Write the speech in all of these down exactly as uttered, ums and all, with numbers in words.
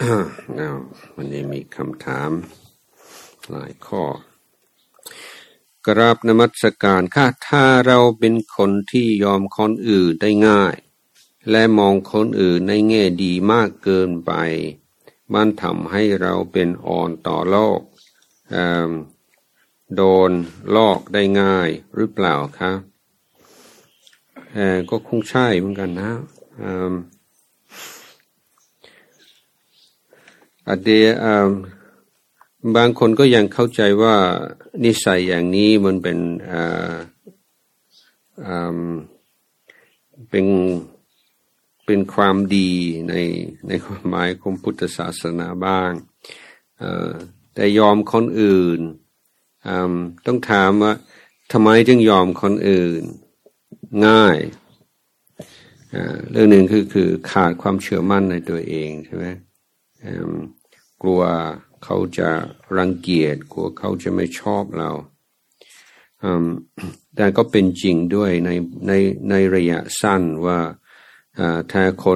วันนี้มีคำถามหลายข้อกราบนมัสการค่ะถ้าเราเป็นคนที่ยอมคนอื่นได้ง่ายและมองคนอื่นในแง่ดีมากเกินไปมันทำให้เราเป็นอ่อนต่อโลกโดนลอกได้ง่ายหรือเปล่าคะก็คงใช่เหมือนกันนะอเดียบางคนก็ยังเข้าใจว่านิสัยอย่างนี้มันเป็นเป็นเป็นความดีในในความหมายของพุทธศาสนาบ้างแต่ยอมคนอื่นต้องถามว่าทำไมจึงยอมคนอื่นง่ายเรื่องหนึ่งคือคือขาดความเชื่อมั่นในตัวเองใช่ไหมกลัวเขาจะรังเกียจกลัวเขาจะไม่ชอบเราแต่ก็เป็นจริงด้วยในในในระยะสั้นว่าถ้าคน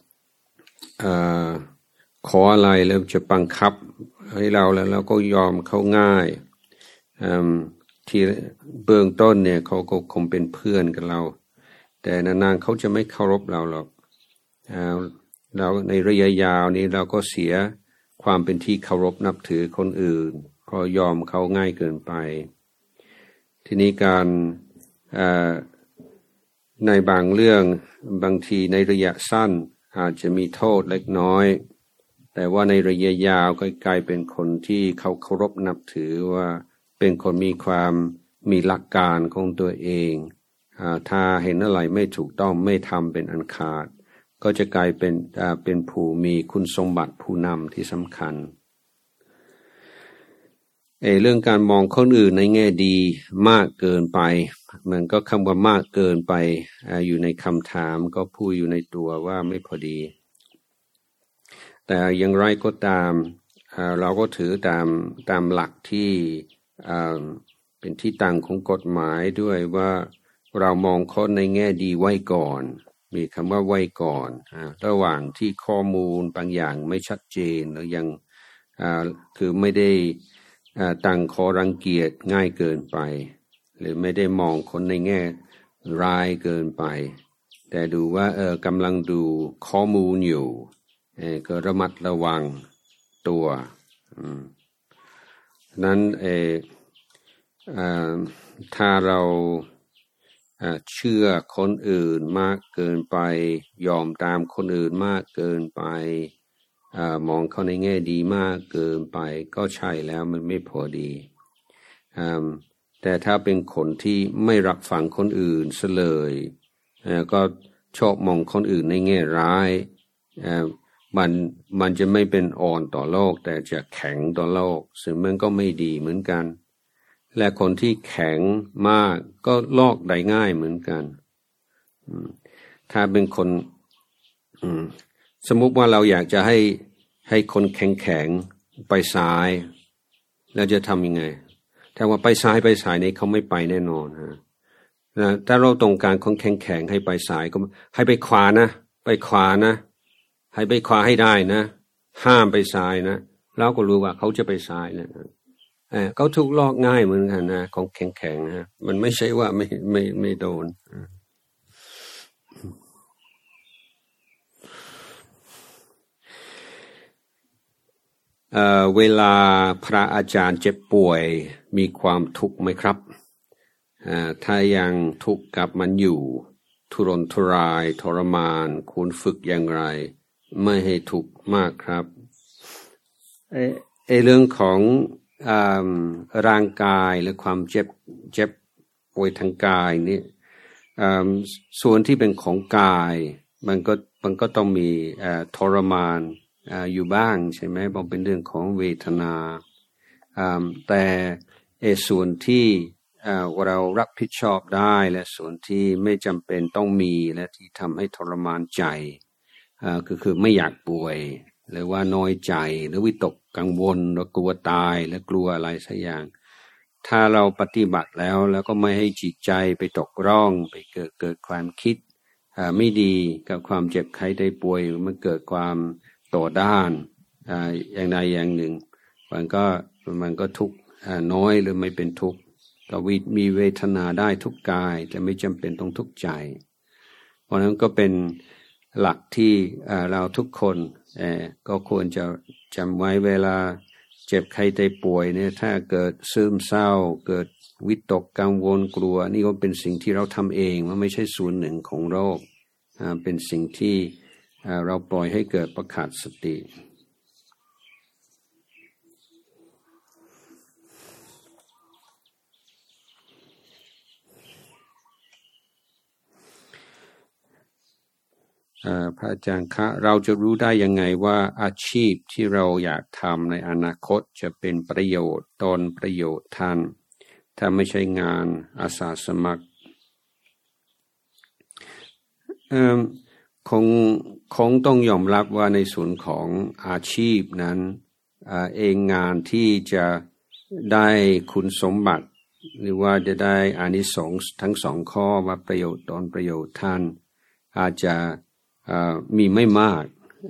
ขออะไรแล้วจะบังคับให้เราแล้วเราก็ยอมเขาง่ายที่เบื้องต้นเนี่ยเขาก็คงเป็นเพื่อนกับเราแต่นานๆเขาจะไม่เคารพเราหรอกเราในระยะยาวนี้เราก็เสียความเป็นที่เคารพนับถือคนอื่นเพราะยอมเขาง่ายเกินไปทีนี้การในบางเรื่องบางทีในระยะสั้นอาจจะมีโทษเล็กน้อยแต่ว่าในระยะยาวก็กลายเป็นคนที่เขาเคารพนับถือว่าเป็นคนมีความมีหลักการของตัวเองถ้าเห็นอะไรไม่ถูกต้องไม่ทำเป็นอันขาดก็จะกลายเป็นเป็นผู้มีคุณสมบัติผู้นำที่สำคัญเอเรื่องการมองคนอื่นในแง่ดีมากเกินไปมันก็คำว่ามากเกินไปอยู่ในคำถามก็พูดอยู่ในตัวว่าไม่พอดีแต่อย่างไรก็ตามเราก็ถือตามตามหลักที่เป็นที่ตั้งของกฎหมายด้วยว่าเรามองคนในแง่ดีไว้ก่อนมีคำว่าไว้ก่อนระหว่างที่ข้อมูลบางอย่างไม่ชัดเจนหรือยังคือไม่ได้ตั้งข้อรังเกียจง่ายเกินไปหรือไม่ได้มองคนในแง่ร้ายเกินไปแต่ดูว่าเออกำลังดูข้อมูลอยู่เออก็ระมัดระวังตัวนั้นเออถ้าเราเชื่อคนอื่นมากเกินไปยอมตามคนอื่นมากเกินไปมองเขาในแง่ดีมากเกินไปก็ใช่แล้วมันไม่พอดีแต่ถ้าเป็นคนที่ไม่รับฟังคนอื่นซะเลยก็ชอบมองคนอื่นในแง่ร้ายมันมันจะไม่เป็นอ่อนต่อโลกแต่จะแข็งต่อโลกซึ่งมันก็ไม่ดีเหมือนกันและคนที่แข็งมากก็ลอกได้ง่ายเหมือนกันถ้าเป็นคนสมมุติว่าเราอยากจะให้ให้คนแข็งแข็งไปซ้ายแล้วจะทำยังไงถ้าว่าไปซ้ายไปซ้ายนี่เขาไม่ไปแน่นอนฮะนะถ้าเราต้องการคนแข็งแข็งให้ไปซ้ายก็ให้ไปขวานะไปขวานะให้ไปขวาให้ได้นะห้ามไปซ้ายนะเราก็รู้ว่าเขาจะไปซ้ายนะเออเขาถูกลอกง่ายเหมือนกันนะของแข็งๆนะมันไม่ใช่ว่าไม่ไม่ไม่โดนเอ่อเวลาพระอาจารย์เจ็บป่วยมีความทุกข์ไหมครับอ่าถ้ายังทุกข์กับมันอยู่ทุรนทุรายทรมานควรฝึกอย่างไรไม่ให้ทุกข์มากครับไอ้ไอ้เรื่องของร่างกายและความเจ็บเจ็บป่วยทางกายนี่ส่วนที่เป็นของกายมันก็มันก็ต้องมีทรมานอยู่บ้างใช่ไหมมันเป็นเรื่องของเวทนาแต่ส่วนที่เรารับผิดชอบได้และส่วนที่ไม่จำเป็นต้องมีและที่ทำให้ทรมานใจก็คือไม่อยากป่วยหรือว่าน้อยใจหรือวิตกกังวลหรือกลัวตายและกลัวอะไรสักอย่างถ้าเราปฏิบัติแล้วแล้วก็ไม่ให้จิตใจไปตกร่องไปเกิดเกิดความคิดไม่ดีกับความเจ็บไข้ได้ป่วยมันเกิดความต่อด้านอ่าอย่างใดอย่างหนึ่งมันก็มันก็ทุกข์น้อยหรือไม่เป็นทุกข์ก็มีเวทนาได้ทุกกายแต่ไม่จำเป็นต้องทุกข์ใจเพราะนั้นก็เป็นหลักที่เราทุกคนก็ควรจะจำไว้เวลาเจ็บไข้ได้ป่วยเนี่ยถ้าเกิดซึมเศร้าเกิดวิตกกังวลกลัวนี่ก็เป็นสิ่งที่เราทำเองมันไม่ใช่ส่วนหนึ่งของโรคเป็นสิ่งที่เราปล่อยให้เกิดประขาดสติพระอาจารย์คะเราจะรู้ได้ยังไงว่าอาชีพที่เราอยากทำในอนาคตจะเป็นประโยชน์ตนประโยชน์ท่านถ้าไม่ใช่งานอาสาสมัครคงคงต้องยอมรับว่าในส่วนของอาชีพนั้นเองงานที่จะได้คุณสมบัติหรือว่าจะได้อานิสงส์ทั้งสองข้อว่าประโยชน์ตนประโยชน์ท่านอาจจะมีไม่มาก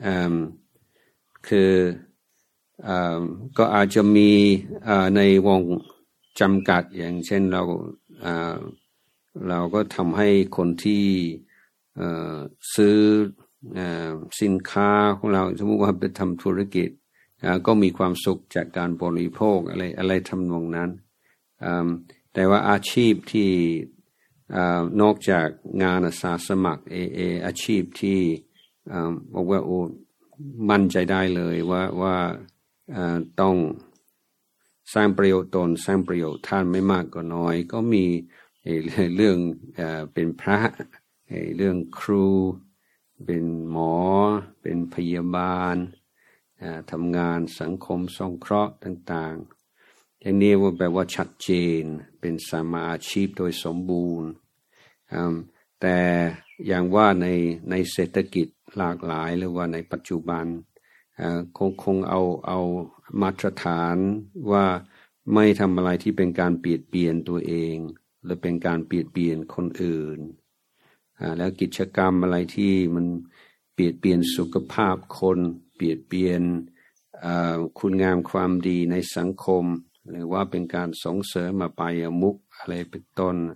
คือก็อาจจะมีในวงจำกัดอย่างเช่นเราเราก็ทำให้คนที่ซื้อสินค้าของเราสมมติว่าไปทำธุรกิจก็มีความสุขจากการบริโภคอะไรอะไรทำนองนั้นแต่ว่าอาชีพที่นอกจากงานอาสาสมัครเอเออาชีพที่บอกว่าโอ้มั่นใจได้เลยว่าว่าต้องสร้างประโยชน์ตนสร้างประโยชน์ท่านไม่มากก็น้อยก็มีเรื่องเป็นพระเรื่องครูเป็นหมอเป็นพยาบาลทำงานสังคมสงเคราะห์ต่างๆอย่างนี้ว่าแปลว่าชัดเจนเป็นสามาอาชีพโดยสมบูรณ์แต่อย่างว่าในในเศรษฐกิจหลากหลายหรือว่าในปัจจุบันคงคงเอาเอามาตรฐานว่าไม่ทำอะไรที่เป็นการเบียดเบียนตัวเองหรือเป็นการเบียดเบียนคนอื่นแล้วกิจกรรมอะไรที่มันเบียดเบียนสุขภาพคนเบียดเบียนคุณงามความดีในสังคมหรือว่าเป็นการส่งเสริมมาปายมุขอะไรเป็นต้น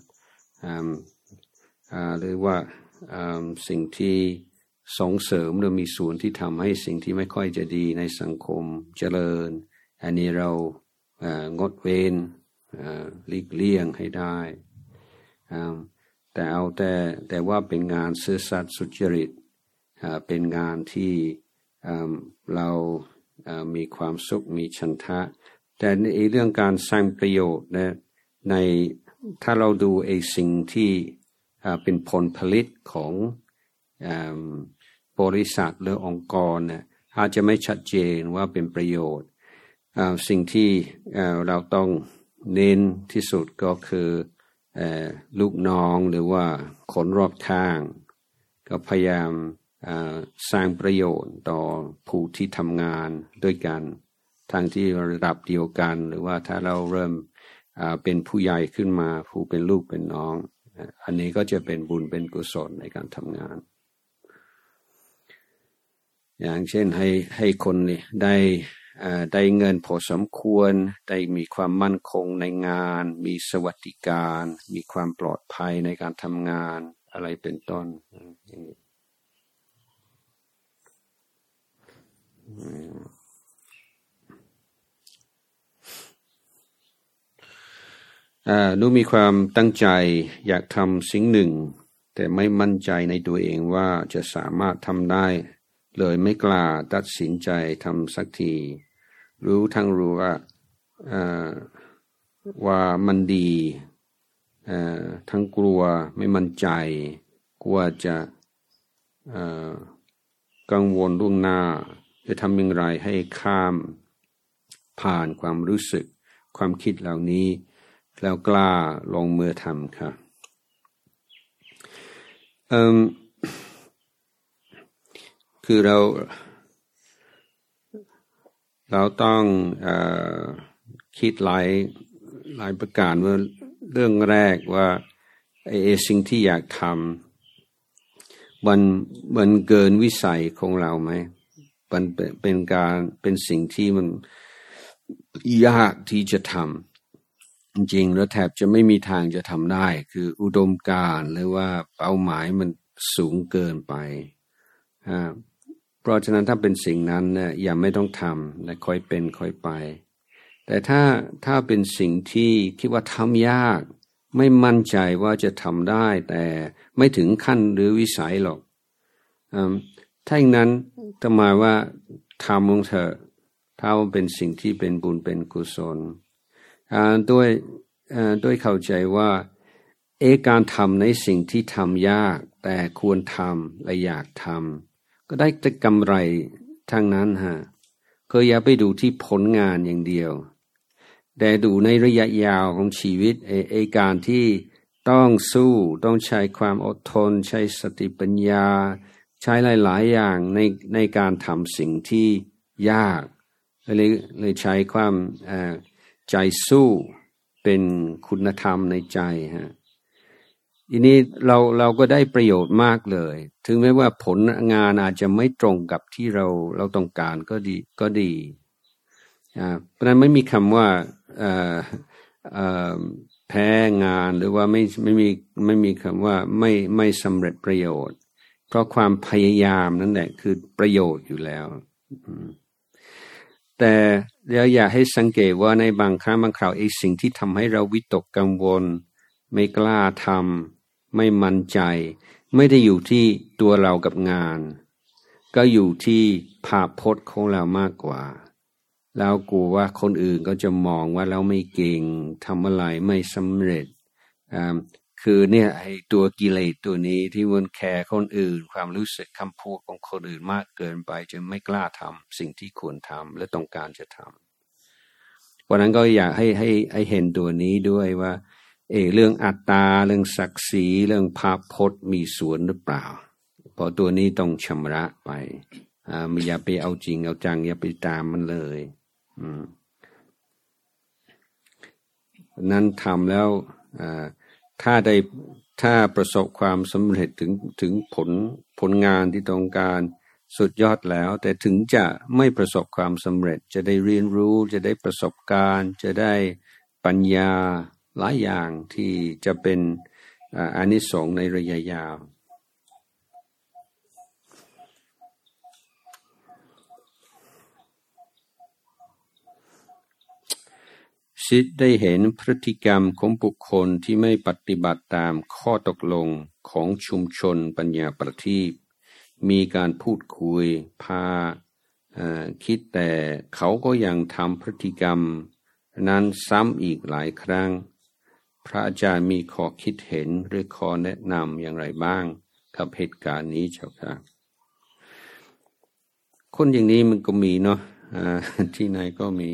หรือว่าสิ่งที่ส่งเสริมหรือมีส่วนที่ทำให้สิ่งที่ไม่ค่อยจะดีในสังคมเจริญอันนี้เรางดเว้นหลีกเลี่ยงให้ได้แต่เอาแต่แต่ว่าเป็นงานซื่อสัตย์สุจริตเป็นงานที่เรามีความสุขมีฉันทะแต่ในเรื่องการสร้างประโยชน์นะในถ้าเราดูไอ้สิ่งที่เป็นผลผลิตของบริษัทหรือองค์กรเนี่ยอาจจะไม่ชัดเจนว่าเป็นประโยชน์สิ่งที่เราต้องเน้นที่สุดก็คือลูกน้องหรือว่าคนรอบข้างก็พยายามสร้างประโยชน์ต่อผู้ที่ทำงานด้วยกันทั้งที่ระดับเดียวกันหรือว่าถ้าเราเริ่มเป็นผู้ใหญ่ขึ้นมาผู้เป็นลูกเป็นน้องอันนี้ก็จะเป็นบุญเป็นกุศลในการทำงานอย่างเช่นให้ให้คนได้ได้เงินพอสมควรได้มีความมั่นคงในงานมีสวัสดิการมีความปลอดภัยในการทำงานอะไรเป็นต้นหนูมีความตั้งใจอยากทำสิ่งหนึ่งแต่ไม่มั่นใจในตัวเองว่าจะสามารถทำได้เลยไม่กล้าตัดสินใจทำสักทีรู้ทั้งรู้ว่าว่ามันดีทั้งกลัวไม่มั่นใจกลัวจะกังวลล่วงหน้าจะทำอย่างไรให้ข้ามผ่านความรู้สึกความคิดเหล่านี้แล้วกล้าลงมือทำค่ะคือเราเราต้องเอ่อคิดหลายหลายประการว่าเรื่องแรกว่าไอ้สิ่งที่อยากทำมันมันเกินวิสัยของเราไหมมันเป็นการเป็นสิ่งที่มันยากที่จะทำจริงๆแล้วแทบจะไม่มีทางจะทำได้คืออุดมการณ์หรือว่าเป้าหมายมันสูงเกินไปเพราะฉะนั้นถ้าเป็นสิ่งนั้นเนี่ยอย่าไม่ต้องทำและค่อยเป็นค่อยไปแต่ถ้าถ้าเป็นสิ่งที่คิดว่าทำยากไม่มั่นใจว่าจะทำได้แต่ไม่ถึงขั้นหรือวิสัยหรอกถ้าอย่างนั้นทำไมว่าทำลงเถอะถ้าเป็นสิ่งที่เป็นบุญเป็นกุศลด้วยด้วยเข้าใจว่าเอการทำในสิ่งที่ทำยากแต่ควรทำและอยากทำก็ได้แต่กำไรทั้งนั้นฮะก็อย่าไปดูที่ผลงานอย่างเดียวแต่ดูในระยะยาวของชีวิตเอเอการที่ต้องสู้ต้องใช้ความอดทนใช้สติปัญญาใช้หลายๆอย่างในในการทำสิ่งที่ยากเลยเลยใช้ความใจสู้เป็นคุณธรรมในใจฮะทีนี้เราเราก็ได้ประโยชน์มากเลยถึงแม้ว่าผลงานอาจจะไม่ตรงกับที่เราเราต้องการก็ดีก็ดีอ่าเพราะนั้นไม่มีคำว่าเอ่อเอ่อแพ้งานหรือว่าไม่ไม่มีไม่มีคำว่าไม่ไม่สำเร็จประโยชน์เพราะความพยายามนั่นแหละคือประโยชน์อยู่แล้วแต่เราอยากให้สังเกตว่าในบางครั้งบางคราวไอ้สิ่งที่ทำให้เราวิตกกังวลไม่กล้าทำไม่มั่นใจไม่ได้อยู่ที่ตัวเรากับงานก็อยู่ที่ภาพพจน์ของเรามากกว่าแล้วกลัวว่าคนอื่นก็จะมองว่าเราไม่เก่งทำอะไรไม่สำเร็จคือเนี่ยไอ้ตัวกิเลสตัวนี้ที่มันแคร์คนอื่นความรู้สึกคำพูดของคนอื่นมากเกินไปจนไม่กล้าทำสิ่งที่ควรทำและต้องการจะทำเพราะนั้นก็อยากให้ให้ให้เห็นตัวนี้ด้วยว่าเออเรื่องอัตตาเรื่องศักดิ์ศรีเรื่องภาพพจน์มีส่วนหรือเปล่าเพราะตัวนี้ต้องชำระไปอ่าไม่อย่าไปเอาจริงเอาจังอย่าไปตามมันเลยอืมนั้นทำแล้วอ่าถ้าได้ถ้าประสบความสำเร็จถึงถึงผลผลงานที่ต้องการสุดยอดแล้วแต่ถึงจะไม่ประสบความสำเร็จจะได้เรียนรู้จะได้ประสบการณ์จะได้ปัญญาหลายอย่างที่จะเป็นอานิสงส์ในระยะยาวสิทธิ์ได้เห็นพฤติกรรมของบุคคลที่ไม่ปฏิบัติตามข้อตกลงของชุมชนปัญญาประทีปมีการพูดคุยพาคิดแต่เขาก็ยังทำพฤติกรรมนั้นซ้ำอีกหลายครั้งพระอาจารย์มีข้อคิดเห็นหรือข้อแนะนำอย่างไรบ้างกับเหตุการณ์นี้เจ้าค่ะคนอย่างนี้มันก็มีเนาะที่ไหนก็มี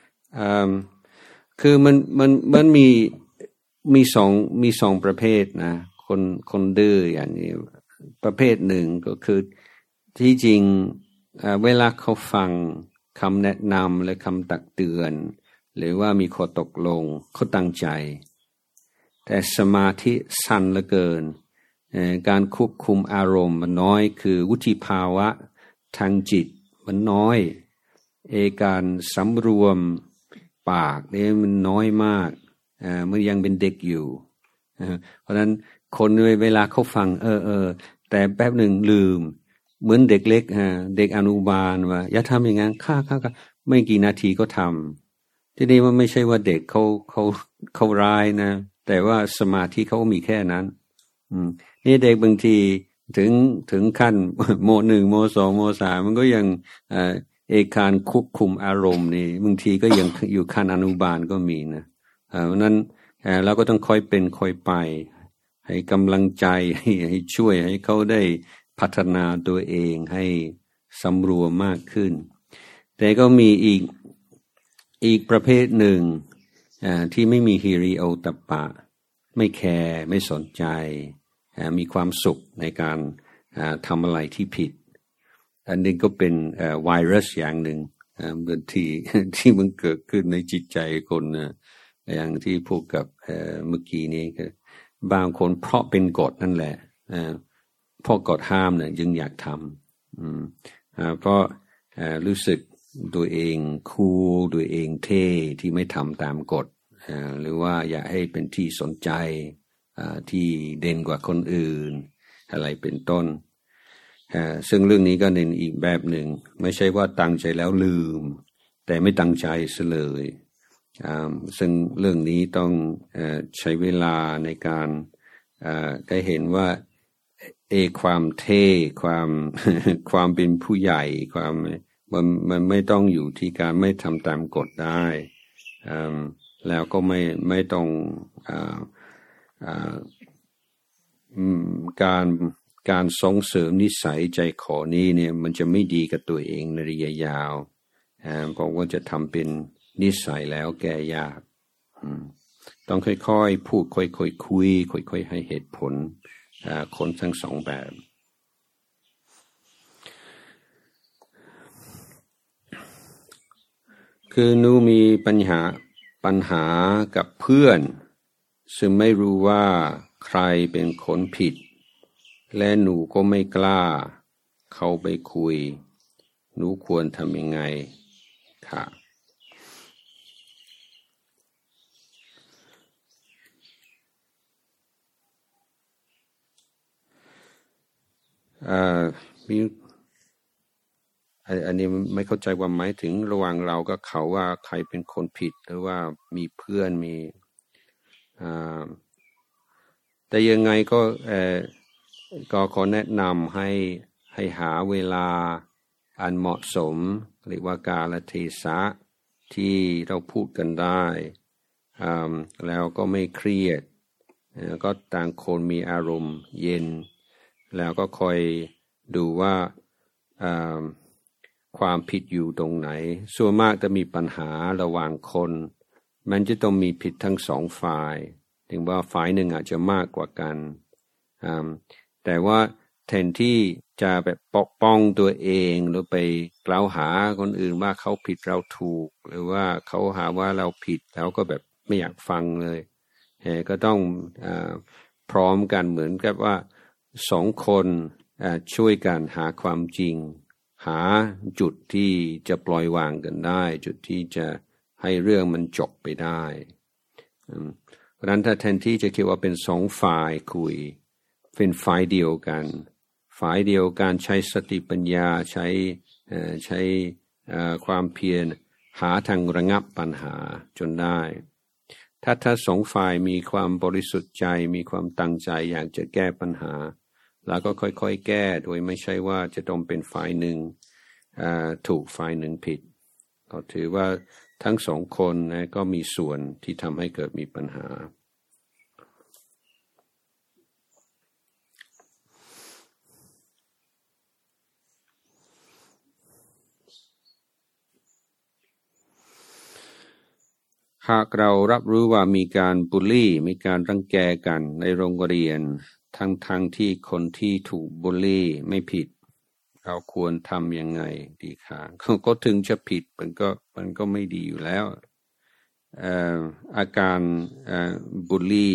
คือมันมันมันมีมีสองมีสองประเภทนะคนคนดื้ออย่างนี้ประเภทหนึ่งก็คือที่จริงเวลาเขาฟังคำแนะนำและคำตักเตือนหรือว่ามีข้อตกลงเขาตั้งใจแต่สมาธิสั้นเหลือเกินการควบคุมอารมณ์มันน้อยคือวุฒิภาวะทางจิตมันน้อยเอการสำรวมปากเนี่ยมันน้อยมากอ่ามันยังเป็นเด็กอยู่เพราะฉะนั้นคนเวลาเขาฟังเออเออแต่แป๊บหนึ่งลืมเหมือนเด็กเล็กฮะเด็กอนุบาลว่าอย่าทำอย่างนั้นข้าข้าไม่กี่นาทีก็ทำทีนี้มันไม่ใช่ว่าเด็กเขาเขาเขาร้ายนะแต่ว่าสมาธิเขามีแค่นั้นอืมนี่เด็กบางทีถึงถึงขั้นโมหนึ่งโมสองโมสามมันก็ยังเอ่อเอกการควบคุมอารมณ์นี่บางทีก็ยังอยู่ขั้นอนุบาลก็มีนะเพราะนั้นเราก็ต้องค่อยเป็นค่อยไปให้กำลังใจให้ให้ช่วยให้เขาได้พัฒนาตัวเองให้สำรวมมากขึ้นแต่ก็มีอีกอีกประเภทหนึ่งที่ไม่มีฮิริโอตตัปปะไม่แคร์ไม่สนใจมีความสุขในการทำอะไรที่ผิดอันนี้ก็เป็นไวรัสอย่างหนึ่งที่ที่มันเกิดขึ้นในจิตใจคนอย่างที่พูดกับเมื่อกี้นี้คือบางคนเพราะเป็นกฎนั่นแหละเพราะกฎห้ามเนี่ยจึงอยากทำเพราะรู้สึกตัวเองคูลตัวเองเท่ที่ไม่ทำตามกฎหรือว่าอยากให้เป็นที่สนใจที่เด่นกว่าคนอื่นอะไรเป็นต้นซึ่งเรื่องนี้ก็เป็นอีกแบบหนึ่งไม่ใช่ว่าตั้งใจแล้วลืมแต่ไม่ตั้งใจเสียเลยซึ่งเรื่องนี้ต้องใช้เวลาในการได้เห็นว่าเอความเท่ความความเป็นผู้ใหญ่ความมันมันไม่ต้องอยู่ที่การไม่ทำตามกฎได้แล้วก็ไม่ไม่ต้องการการส่งเสริมนิสัยใจคอนี้เนี่ยมันจะไม่ดีกับตัวเองในระยะยาวเพราะว่าจะทำเป็นนิสัยแล้วแก้ยากต้องค่อยๆพูดค่อยๆคุยค่อยๆให้เหตุผลคนทั้งสองแบบคือหนูมีปัญหาปัญหากับเพื่อนซึ่งไม่รู้ว่าใครเป็นคนผิดและหนูก็ไม่กล้าเข้าไปคุยหนูควรทำยังไงค่ะอ่ามีอันนี้ไม่เข้าใจว่าหมายถึงระหว่างเรากับเขาว่าใครเป็นคนผิดหรือว่ามีเพื่อนมีอ่าแต่ยังไงก็เอ่อก็ขอแนะนำให้ให้หาเวลาอันเหมาะสมเรียกว่ากาลเทศะที่เราพูดกันได้แล้วก็ไม่เครียดก็ต่างคนมีอารมณ์เย็นแล้วก็คอยดูว่าความผิดอยู่ตรงไหนส่วนมากจะมีปัญหาระหว่างคนมันจะต้องมีผิดทั้งสองฝ่ายถึงว่าฝ่ายหนึ่งอาจจะมากกว่ากันแต่ว่าแทนที่จะแบบปกป้องตัวเองหรือไปกล่าวหาคนอื่นว่าเขาผิดเราถูกหรือว่าเขาหาว่าเราผิดแล้วก็แบบไม่อยากฟังเลยก็ต้องพร้อมกันเหมือนกับว่าสองคนช่วยกันหาความจริงหาจุดที่จะปล่อยวางกันได้จุดที่จะให้เรื่องมันจบไปได้เพราะนั้นถ้าแทนที่จะคิดว่าเป็นสองฝ่ายคุยเป็นฝ่ายเดียวกันฝ่ายเดียวกันใช้สติปัญญาใช้ใช้ความเพียรหาทางระงับปัญหาจนได้ถ้าถ้าสองฝ่ายมีความบริสุทธิ์ใจมีความตั้งใจอยากจะแก้ปัญหาแล้วก็ค่อยๆแก้โดยไม่ใช่ว่าจะต้องเป็นฝ่ายหนึ่งถูกฝ่ายหนึ่งผิดก็ถือว่าทั้งสองคนนะก็มีส่วนที่ทำให้เกิดมีปัญหาหากเรารับรู้ว่ามีการบูลลี่มีการรังแกกันในโรงเรียนทั้งทั้งที่คนที่ถูกบูลลี่ไม่ผิดเราควรทำยังไงดีคะก็ถึงจะผิดมันก็มันก็ไม่ดีอยู่แล้วอาการบูลลี่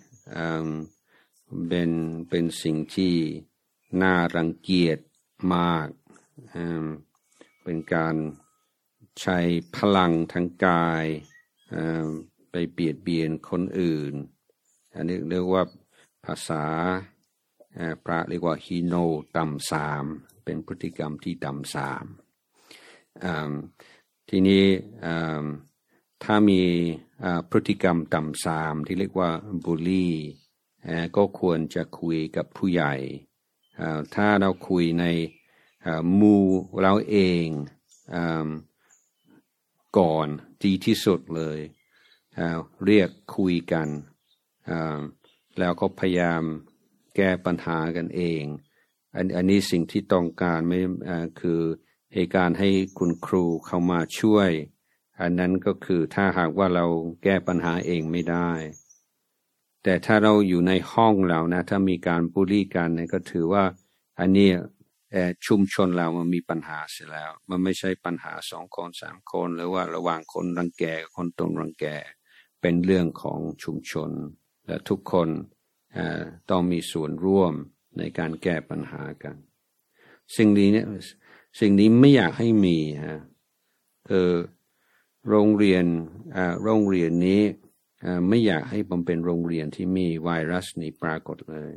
เป็นเป็นสิ่งที่น่ารังเกียจมากเป็นการใช้พลังทางกายไปเบียดเบียนคนอื่นอันนี้เรียกว่าภาษาพระเรียกว่าฮีโนต่ำสามเป็นพฤติกรรมที่ต่ำสามทีนี้ถ้ามีพฤติกรรมต่ำสามที่เรียกว่าบูลลี่ก็ควรจะคุยกับผู้ใหญ่ถ้าเราคุยในหมู่เราเองก่อนดีที่สุดเลยเรียกคุยกันแล้วก็พยายามแก้ปัญหากันเองอันอันนี้สิ่งที่ต้องการไม่คือเหตุการณ์ให้คุณครูเข้ามาช่วยอันนั้นก็คือถ้าหากว่าเราแก้ปัญหาเองไม่ได้แต่ถ้าเราอยู่ในห้องเรานะถ้ามีการบูลลี่กันเนี่ยก็ถือว่าอันนี้ชุมชนเรามันมีปัญหาเสียแล้วมันไม่ใช่ปัญหาสองคนสามคนหรือว่าระหว่างคนรังแกกับคนตรงรังแกเป็นเรื่องของชุมชนและทุกคนต้องมีส่วนร่วมในการแก้ปัญหากันสิ่งนี้เนี่ยสิ่งนี้ไม่อยากให้มีฮะคือโรงเรียนอ่าโรงเรียนนี้อ่าไม่อยากให้มันเป็นโรงเรียนที่มีไวรัสนี้ปรากฏเลย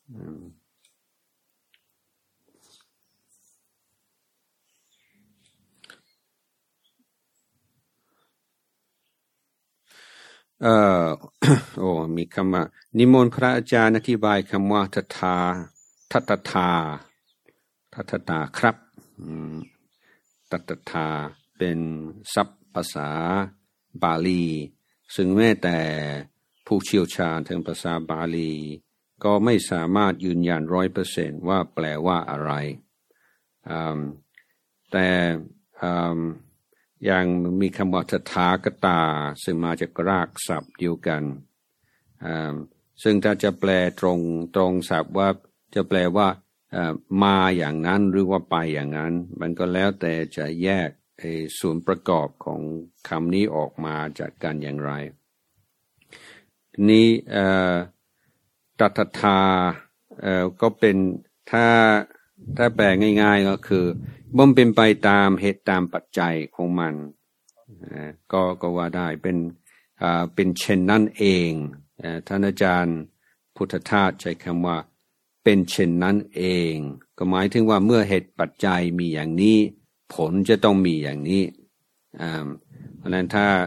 เอ่อ โอ้มีคำว่านิมนต์พระอาจารย์อธิบายคำว่าทัตถาทัตถาทัตถาครับทัตถาเป็นศัพท์ภาษาบาลีซึ่งแม้แต่ผู้เชี่ยวชาญทางภาษาบาลีก็ไม่สามารถยืนยันร้อยเปอร์เซนต์ว่าแปลว่าอะไรแต่อย่างมีคำว่าตถาคตาซึ่งมาจากรากศัพท์เดียวกันซึ่งถ้าจะแปลตรงตรงศัพท์ว่าจะแปลว่ามาอย่างนั้นหรือว่าไปอย่างนั้นมันก็แล้วแต่จะแยกส่วนประกอบของคำนี้ออกมาจากกันอย่างไรนี้ตัทธาก็เป็นถ้าถ้าแปลง่ายๆก็คือมันเป็นไปตามเหตุตามปัจจัยของมันก็ก็ว่าได้เป็นเป็นเช่นนั้นเองท่านอาจารย์พุทธทาสใช้คำว่าเป็นเช่นนั้นเองก็หมายถึงว่าเมื่อเหตุปัจจัยมีอย่างนี้ผลจะต้องมีอย่างนี้เพราะนั้นถ้า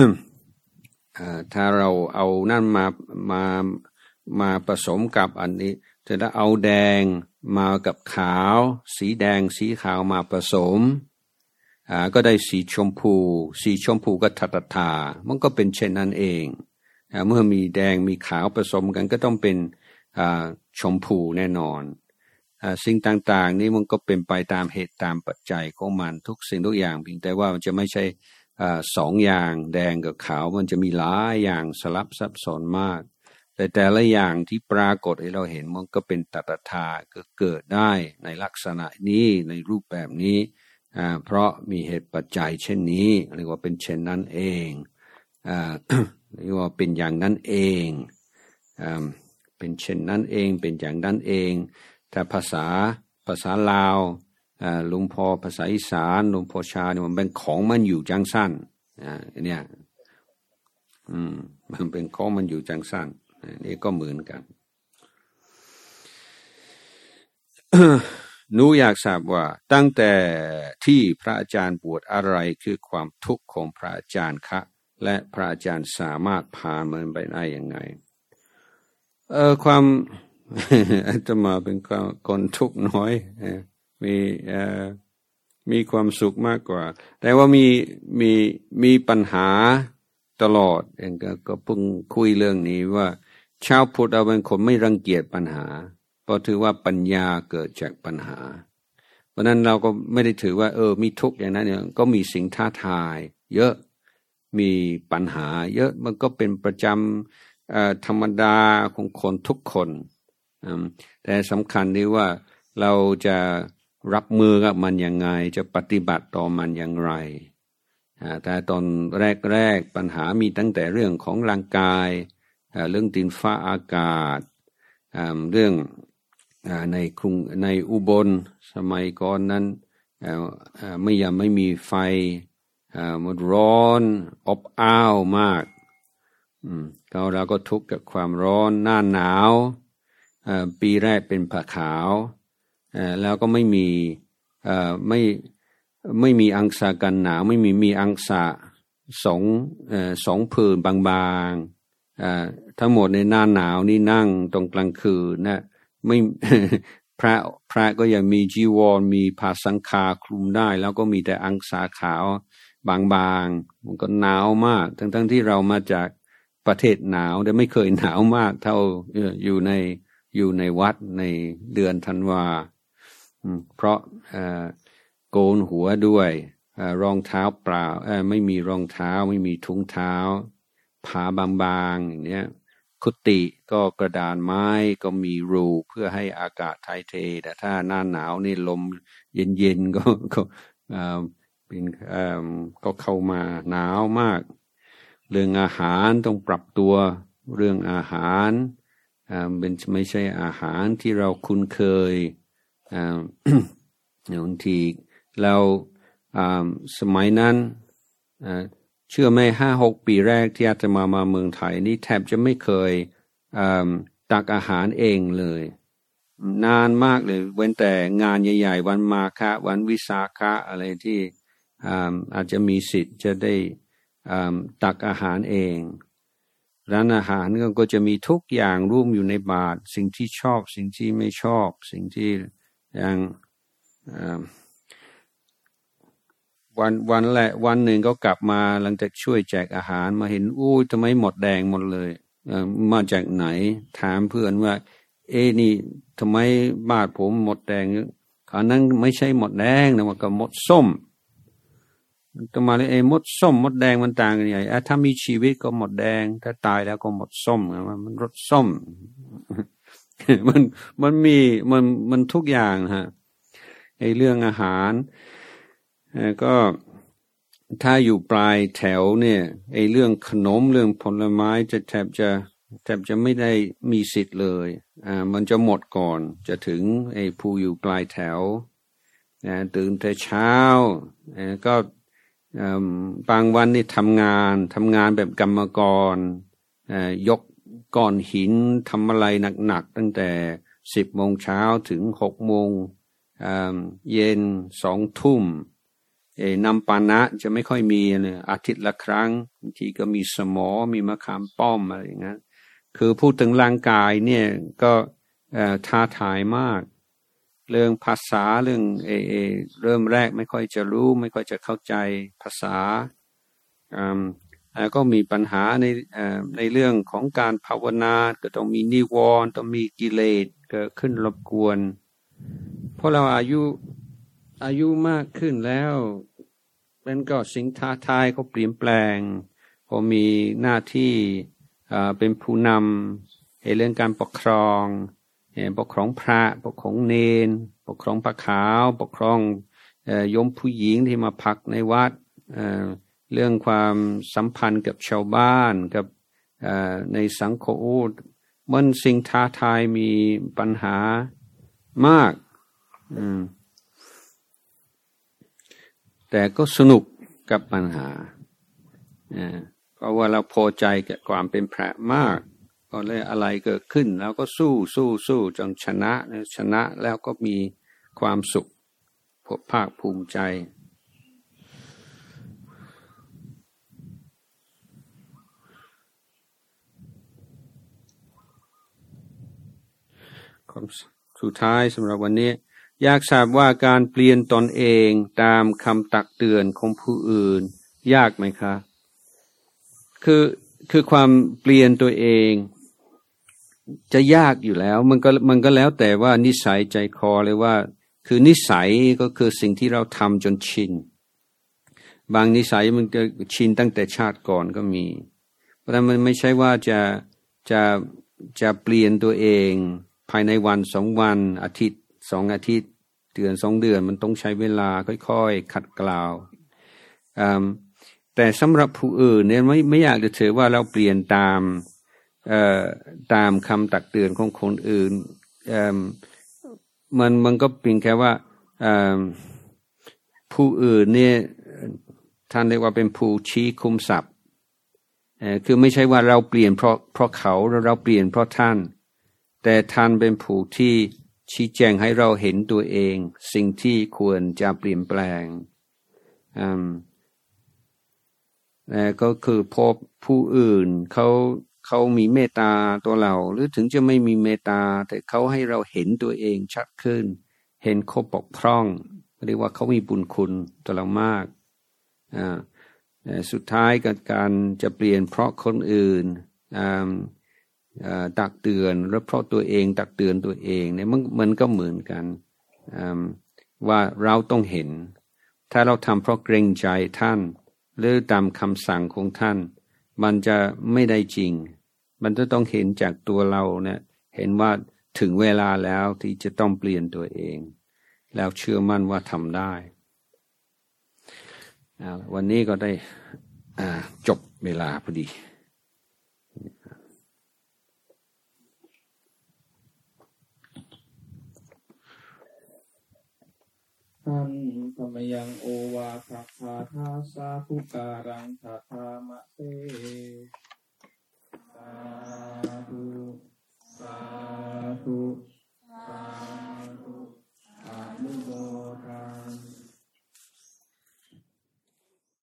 ถ้าเราเอานั่นมามามาผสมกับอันนี้จะได้เอาแดงมากับขาวสีแดงสีขาวมาผสมก็ได้สีชมพูสีชมพูก็ทัตถามันก็เป็นเช่นนั้นเองเมื่อมีแดงมีขาวผสมกันก็ต้องเป็นชมพูแน่นอนสิ่งต่างๆนี้มันก็เป็นไปตามเหตุตามปัจจัยของมันทุกสิ่งทุกอย่างเพียงแต่ว่ามันจะไม่ใช่สองอย่างแดงกับขาวมันจะมีหลายอย่างสลับซับซ้อนมากแต่แต่ละอย่างที่ปรากฏให้เราเห็นมันก็เป็นตัตถาก็เกิดได้ในลักษณะนี้ในรูปแบบนี้เพราะมีเหตุปัจจัยเช่นนี้เรียกว่าเป็นเช่นนั้นเองเรียกว่าเป็นอย่างนั้นเองเป็นเช่นนั้นเองเป็นอย่างนั้นเองถ้าภาษาภาษาลาวหลวงพ่อภาษาอีสานหลวงพ่อชาเนี่ยมันเป็นของมันอยู่จังสั้นเนี่ยอืมมันเป็นของมันอยู่จังสั้นนี่ก็เหมือนกันหนูอยากทราบว่าตั้งแต่ที่พระอาจารย์บวชอะไรคือความทุกข์ของพระอาจารย์คะและพระอาจารย์สามารถผ่านมันไปได้ยังไงเออความอาตมาเป็นคนทุกข์น้อยมีเอ่อมีความสุขมากกว่าแต่ว่ามีมีมีปัญหาตลอดเองก็ก็เพิ่งคุยเรื่องนี้ว่าชาวพุทธเราเป็นคนไม่รังเกียจปัญหาเพราะถือว่าปัญญาเกิดจากปัญหาเพราะนั้นเราก็ไม่ได้ถือว่าเออมีทุกข์อย่างนั้นเนี่ยก็มีสิ่งท้าทายเยอะมีปัญหาเยอะมันก็เป็นประจำเอ่อธรรมดาของคนทุกคนแต่สำคัญที่ว่าเราจะรับมือกับมันยังไงจะปฏิบัติต่อมันอย่างไรแต่ตอนแรกๆปัญหามีตั้งแต่เรื่องของร่างกายเรื่องดินฟ้าอากาศเรื่องในกรุงในอุบลสมัยก่อนนั้นไม่ยังไม่มีไฟมันร้อนอบอ้าวมากเราเราก็ทุกข์กับความร้อนหน้าหนาวปีแรกเป็นผ้าขาวแล้วก็ไม่มีไม่ไม่มีอังสากันหนาวไม่มีมีอังสาสองสองผืนบางๆทั้งหมดในหน้าหนาวนี่นั่งตรงกลางคืนนะไม่ พระพระก็ยังมีจีวรมีผ้าสังฆาคลุมได้แล้วก็มีแต่อังสาขาวบางๆมันก็หนาวมากทั้งๆที่เรามาจากประเทศหนาวแต่ไม่เคยหนาวมากเท่าอยู่ในอยู่ในวัดในเดือนธันวาเพราะโกนหัวด้วยรองเท้าเปล่าไม่มีรองเท้าไม่มีถุงเท้าผ้าบางๆอย่างเนี้ยกุฏิก็กระดานไม้ก็มีรูเพื่อให้อากาศถ่ายเทแต่ถ้าหน้าหนาวนี่ลมเย็นๆก็ก็เป็นก็เข้ามาหนาวมากเรื่องอาหารต้องปรับตัวเรื่องอาหารเป็นไม่ใช่อาหารที่เราคุ้นเคยบางทีแล้วสมัยนั้นเชื่อไหมห้าหกปีแรกที่อาตมามาเมืองไทยนี่แทบจะไม่เคยตักอาหารเองเลยนานมากเลยเว้นแต่งานใหญ่ๆวันมาฆะวันวิสาขะอะไรที่อาจจะมีสิทธิ์จะได้ตักอาหารเองร้านอาหารก็จะมีทุกอย่างร่วมอยู่ในบาตรสิ่งที่ชอบสิ่งที่ไม่ชอบสิ่งที่อย่างวันวันแหละวันหนึ่งก็กลับมาหลังจากช่วยแจกอาหารมาเห็นอู้ทำไมหมดแดงหมดเลยมาจากไหนถามเพื่อนว่าเอ้นี่ทำไมบาตรผมหมดแดงขานั้นไม่ใช่หมดแดงนะมันก็หมดส้มต่อมาเลยเอ้หมดส้มหมดแดงมันต่างกันยังไงถ้ามีชีวิตก็หมดแดงถ้าตายแล้วก็หมดส้มมันรสส้ม มันมันมีมันมันทุกอย่างฮะไอ้เรื่องอาหารก็ถ้าอยู่ปลายแถวเนี่ยไอ้เรื่องขนมเรื่องผลไม้จะแทบจะแทบจะไม่ได้มีสิทธิ์เลยอ่ามันจะหมดก่อนจะถึงไอ้ผู้อยู่ปลายแถวนะตื่นแต่เช้าก็บางวันนี่ทำงานทำงานแบบกรรมกรยกก้อนหินทำอะไรหนักๆตั้งแต่สิบโมงเช้าถึงหกโมงเย็นสองทุ่มนำปานะจะไม่ค่อยมีเลยอาทิตย์ละครั้งบางทีก็มีสมอมีมะขามป้อมอะไรอย่างนั้นคือพูดถึงร่างกายเนี่ยก็ท้าทายมากเรื่องภาษาเรื่องเอเอเริ่มแรกไม่ค่อยจะรู้ไม่ค่อยจะเข้าใจภาษาก็มีปัญหาในในเรื่องของการภาวนาก็ต้องมีนิวรณ์ต้องมีกิเลสเกิดขึ้นรบกวนเพราะเราอายุอายุมากขึ้นแล้วมันก็สิ่งท้าทายก็เปลี่ยนแปลงพอมีหน้าที่เป็นผู้นำในเรื่องการปกครองปกครองพระปกครองเนนปกครองพระขาวปกครองโยมผู้หญิงที่มาพักในวัดเรื่องความสัมพันธ์กับชาวบ้านกับในสังคมมันสิ่งท้าทายมีปัญหามากแต่ก็สนุกกับปัญหาเพราะว่าเราพอใจกับความเป็นพระมากก็เลยอะไรเกิดขึ้นแล้วก็สู้สู้สู้จนชนะชนะแล้วก็มีความสุขภาคภูมิใจสุดท้ายสำหรับวันนี้อยากทราบว่าการเปลี่ยนตนเองตามคำตักเตือนของผู้อื่นยากไหมคะคือคือความเปลี่ยนตัวเองจะยากอยู่แล้วมันก็มันก็แล้วแต่ว่านิสัยใจคอเลยว่าคือนิสัยก็คือสิ่งที่เราทำจนชินบางนิสัยมันจะชินตั้งแต่ชาติก่อนก็มีเพราะฉะนั้นมันไม่ใช่ว่าจะจะจะเปลี่ยนตัวเองภายในวันสองวันอาทิตย์สองอาทิตย์เดือนสองเดือนมันต้องใช้เวลาค่อยๆขัดเกลาแต่สำหรับผู้อื่นเนี่ยไม่ไม่อยากจะถือว่าเราเปลี่ยนตามเอ่อตามคำตักเตือนของคนอื่นเอ่อมันมันก็เพียงแค่ว่าเอ่อผู้อื่นเนี่ยท่านเรียกว่าเป็นผู้ชี้คุมทรัพย์เอ่อคือไม่ใช่ว่าเราเปลี่ยนเพราะเพราะเขาแล้วเราเปลี่ยนเพราะท่านแต่ท่านเป็นผู้ที่ชี้แจงให้เราเห็นตัวเองสิ่งที่ควรจะเปลี่ยนแปลงอืมแต่ก็คือพบผู้อื่นเขาเขามีเมตตาตัวเราหรือถึงจะไม่มีเมตตาแต่เขาให้เราเห็นตัวเองชัดขึ้นเห็นข้อบกพร่องเรียกว่าเขามีบุญคุณต่อเรามากอ่าสุดท้ายกับการจะเปลี่ยนเพราะคนอื่นอ่าตักเตือนหรือเพราะตัวเองตักเตือนตัวเองเนี่ยมันมันก็เหมือนกันว่าเราต้องเห็นถ้าเราทำเพราะเกรงใจท่านหรือตามคำสั่งของท่านมันจะไม่ได้จริงมันจะต้องเห็นจากตัวเราเนี่ยเห็นว่าถึงเวลาแล้วที่จะต้องเปลี่ยนตัวเองแล้วเชื่อมั่นว่าทำได้วันนี้ก็ได้จบเวลาพอดีทันธรรมยังโอวาทคาทาสาธุการังทัทามะเตสา